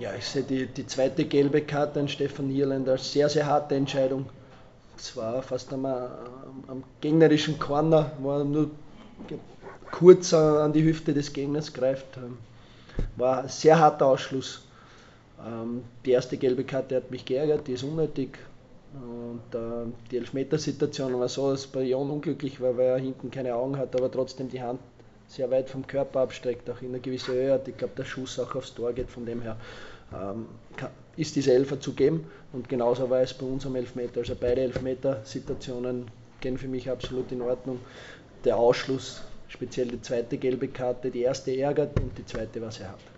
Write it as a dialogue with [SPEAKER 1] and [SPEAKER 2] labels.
[SPEAKER 1] Ja, ich sehe die zweite gelbe Karte an Stefan Nierland als sehr, sehr harte Entscheidung. Es war fast am gegnerischen Corner, wo er nur kurz an die Hüfte des Gegners greift. War ein sehr harter Ausschluss. Die erste gelbe Karte hat mich geärgert, die ist unnötig. Und die Elfmetersituation war so, dass Bayern unglücklich war, weil er hinten keine Augen hat, aber trotzdem die Hand sehr weit vom Körper abstreckt, auch in einer gewissen Höhe hat. Ich glaube, der Schuss auch aufs Tor geht, von dem her ähm, ist diese Elfer zu geben. Und genauso war es bei uns am Elfmeter. Also beide Elfmetersituationen gehen für mich absolut in Ordnung. Der Ausschluss, speziell die zweite gelbe Karte, die erste ärgert und die zweite war sehr hart.